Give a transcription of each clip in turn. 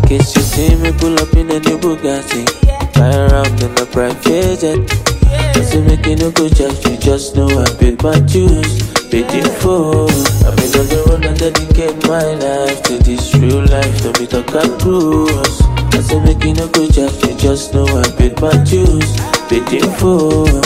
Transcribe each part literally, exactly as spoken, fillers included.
case you see me pull up in a new Bugatti, fly around in a private jet. I say make you no go judge me, just know I paid my dues, paid in full. I mean on the road and dedicate my life to this real life, don't be talk and cruise. I say make you no go judge me, just know I paid my dues, paid in full.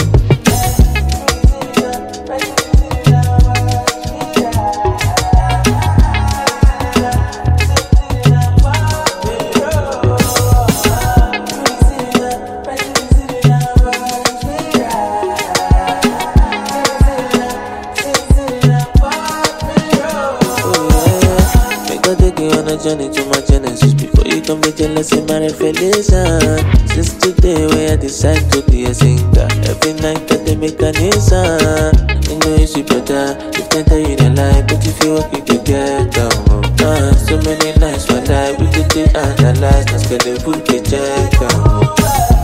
On a journey to my genesis before you come be jealous in my revelation. Since today when I decide to be a singer, every night that they make an instant. You know you see better if they tell you the lie, but if you work you could get down. Uh, so many nights when I we could analyze, let's get the food to check out.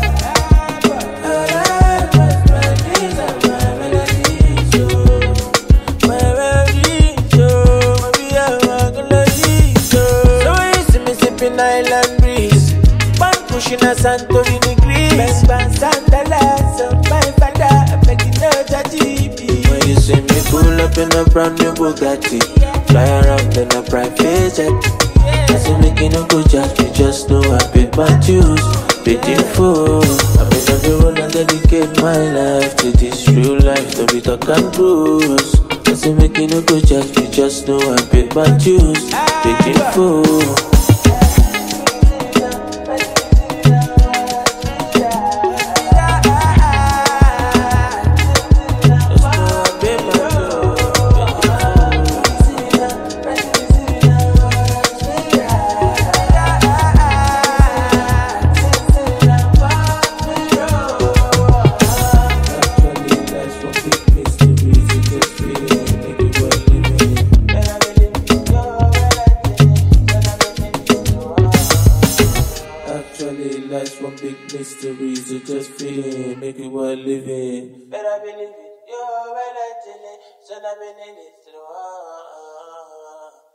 Island breeze, man pushing a Santorini Greece. Best man Sandala, so my father, I'm making no judgy. When you see me pull up in a brand new Bugatti, fly around in a private jet. I say make you no go judge me, just know I paid my dues, paid in full. I made on the road and dedicate my life to this real life, don't be talk and cruise. I say make you no go judge me, just know I paid my dues, paid in full. Life's one big mystery, so just feel it, make it worth living. Better believe it, you're well at it, so I've been in it to the world.